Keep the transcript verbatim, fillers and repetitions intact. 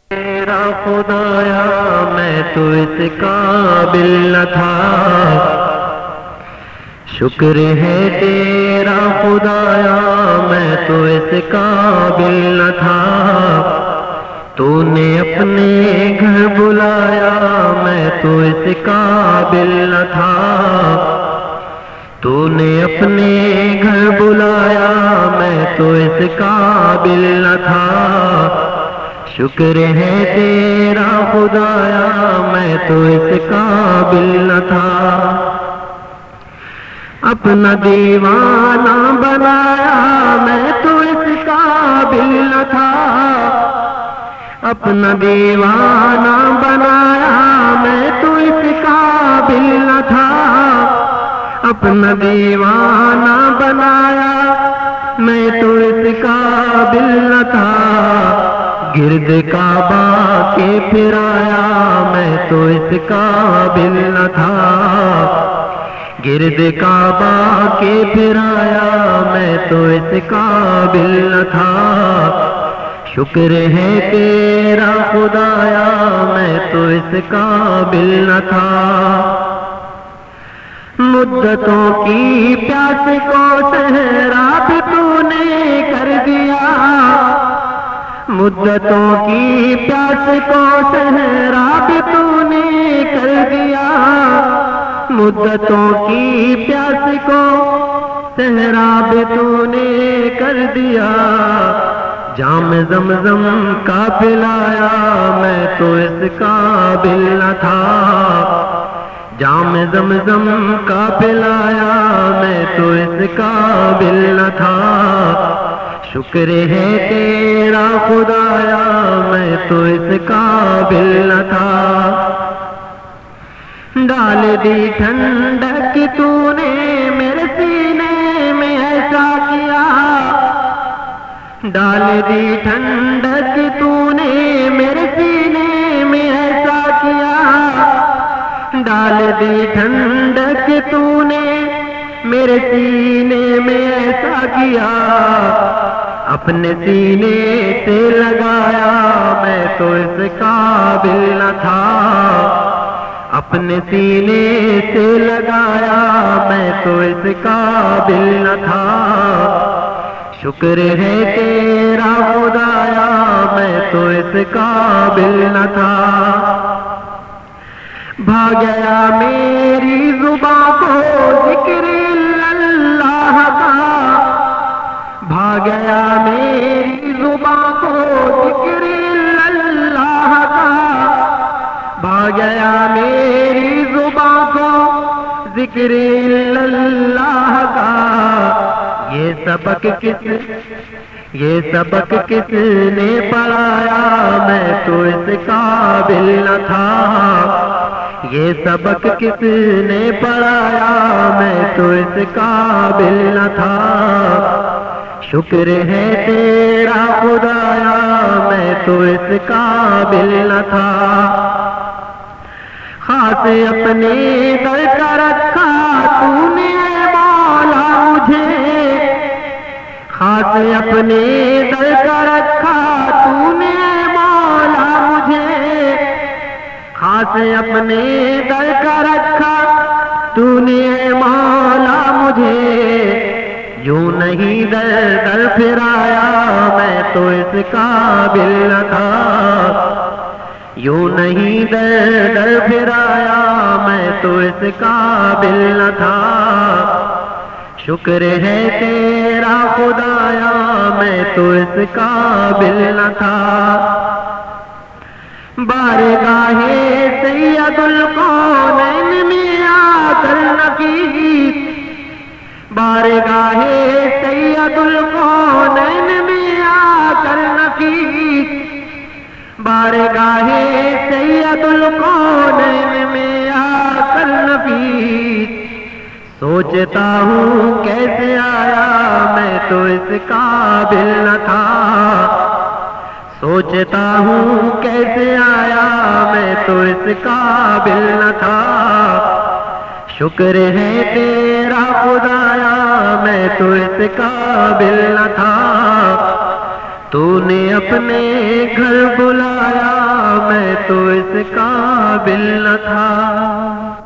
تیرا خدایا میں تو اس قابل نہ تھا، شکر ہے تیرا خدایا میں تو اس قابل نہ تھا، تو نے اپنے گھر بلایا میں تو اس قابل نہ تھا، تو نے اپنے گھر بلایا میں تو اس قابل نہ تھا، شکر ہے تیرا خدایا میں تو اس قابل نہ تھا، اپنا دیوانہ بنایا میں تو اس قابل نہ تھا، اپنا دیوانہ بنایا میں تو اس قابل نہ تھا، اپنا دیوانہ بنایا میں تو اس قابل نہ تھا، گرد کعبہ کے پھرایا میں تو اس قابل نہ تھا، گرد کعبہ کے پھرایا میں تو اس قابل نہ تھا، شکر ہے تیرا خدایا میں تو اس قابل نہ تھا، مدتوں کی پیاس کو سحراب تو نے کر دیا، مدتوں کی پیاس کو سحراب تو نے کر دیا، مدتوں کی پیاس کو سحراب تو نے کر دیا، جام زمزم کا پلایا میں تو اس قابل نہ تھا، جام زمزم کا پلایا میں تو اس قابل نہ تھا، شکر ہے تیرا خدایا میں تو اس قابل نہ تھا، ڈال دی ٹھنڈک تو نے میرے سینے میں ایسا کیا، ڈال دی ٹھنڈک تو نے میرے سینے میں ایسا کیا، ڈال دی ٹھنڈک تو نے میرے سینے میں ایسا کیا، اپنے سینے سے لگایا میں تو اس قابل نہ تھا، اپنے سینے سے لگایا میں تو اس قابل نہ تھا، شکر ہے تیرا خدایا میں تو اس قابل نہ تھا، بھاگ گیا میری زباں کو ذکر اللہ کا، بھاگ گیا میری زباں کو ذکر اللہ کا، بھاگ گیا میری زباں کو ذکر اللہ کا، یہ سبق کس یہ سبق کس نے پڑھایا میں تو اس قابل نہ تھا، یہ سبق کس نے پڑھایا میں تو اس قابل نہ تھا، شکر ہے تیرا خدایا میں تو اس قابل نہ تھا، خاص اپنے در کا رکھا تو نے مولا مجھے، خاص اپنے در کا رکھا تو نے مولا مجھے، خاص اپنے در کا رکھا تو نے مولا مجھے، یوں نہیں در در پھرایا میں تو اس قابل نہ تھا، یوں نہیں در در پھرایا میں تو اس قابل نہ تھا، شکر ہے تیرا خدایا میں تو اس قابل نہ تھا، بارگاہ سید الکونین میں آ کر نفیس، بارگاہ سید الکونین میں آ کر نفیس، بارگاہ سید الکونین میں آ کر نفیس، سوچتا ہوں کیسے آیا میں تو اس قابل نہ تھا، سوچتا ہوں کیسے آیا میں تو اس قابل نہ تھا، شکر ہے تیرا خدایا میں تو اس قابل نہ تھا، تو نے اپنے گھر بلایا میں تو اس قابل نہ تھا.